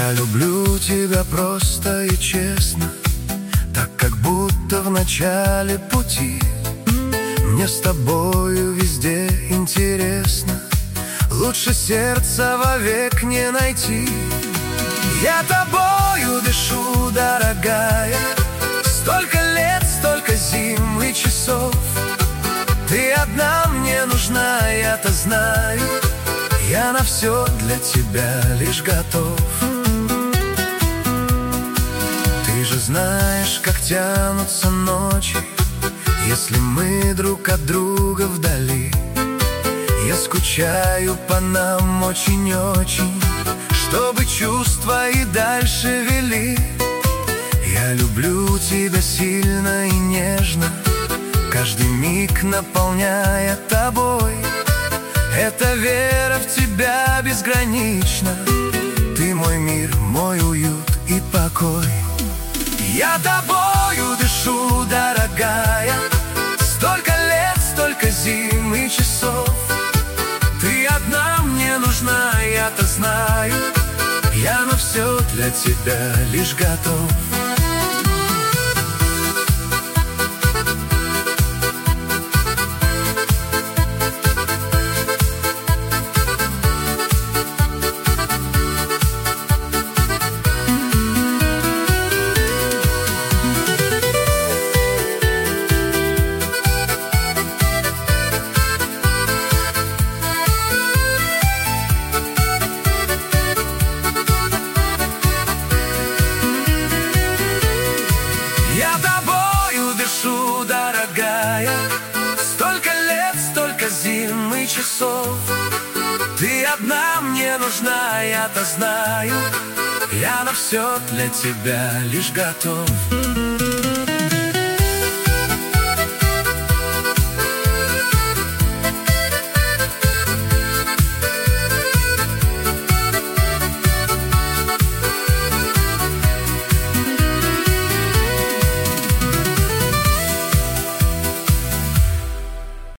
Я люблю тебя просто и честно, так как будто в начале пути. Мне с тобою везде интересно, лучше сердца вовек не найти. Я тобою дышу, дорогая, столько лет, столько зим и часов. Ты одна мне нужна, я-то знаю, я на все для тебя лишь готов. Ты же знаешь, как тянутся ночи, если мы друг от друга вдали. Я скучаю по нам очень-очень, чтобы чувства и дальше вели. Я люблю тебя сильно и нежно, каждый миг наполняя тобой. Эта вера в тебя безгранична, ты мой мир, мой уют и покой. Я тобою дышу, дорогая, столько лет, столько зим и часов. Ты одна мне нужна, я-то знаю, я на все для тебя лишь готов. Я тобою дышу, дорогая, столько лет, столько зим и часов. Ты одна мне нужна, я-то знаю, я на все для тебя лишь готов.